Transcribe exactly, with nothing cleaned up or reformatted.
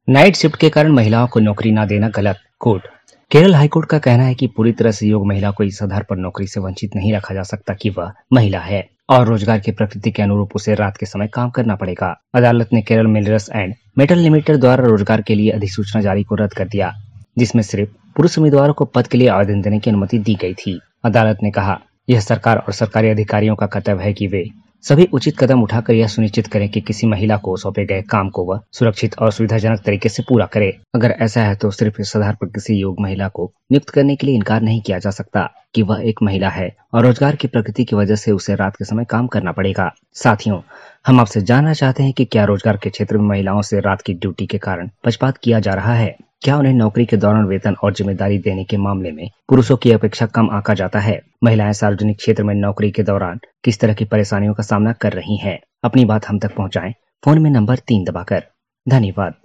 Night shift के कारण महिलाओं को नौकरी न देना गलत। कोर्ट। केरल हाईकोर्ट का कहना है कि पूरी तरह से योग्य महिला को इस आधार पर नौकरी से वंचित नहीं रखा जा सकता कि वह महिला है और रोजगार की प्रकृति के अनुरूप उसे रात के समय काम करना पड़ेगा। अदालत ने Kerala minerals and metal limited द्वारा रोजगार के लिए अधिसूचना जारी को रद्द कर दिया, जिसमें सिर्फ पुरुष उम्मीदवारों को पद के लिए आवेदन देने की अनुमति दी गई थी। अदालत ने कहा, यह सरकार और सरकारी अधिकारियों का कर्तव्य है कि वे सभी उचित कदम उठाकर यह सुनिश्चित करें कि किसी महिला को सौंपे गए काम को वह सुरक्षित और सुविधाजनक तरीके से पूरा करे। अगर ऐसा है तो सिर्फ इस आधार पर किसी योग्य महिला को नियुक्त करने के लिए इनकार नहीं किया जा सकता कि वह एक महिला है और रोजगार की प्रकृति की वजह से उसे रात के समय काम करना पड़ेगा। साथियों, हम आपसे जानना चाहते हैं कि क्या रोजगार के क्षेत्र में महिलाओं से रात की ड्यूटी के कारण पक्षपात किया जा रहा है? क्या उन्हें नौकरी के दौरान वेतन और जिम्मेदारी देने के मामले में पुरुषों की अपेक्षा कम आंका जाता है? महिलाएं सार्वजनिक क्षेत्र में नौकरी के दौरान किस तरह की परेशानियों का सामना कर रही हैं? अपनी बात हम तक पहुंचाएं फोन में नंबर तीन दबाकर। धन्यवाद।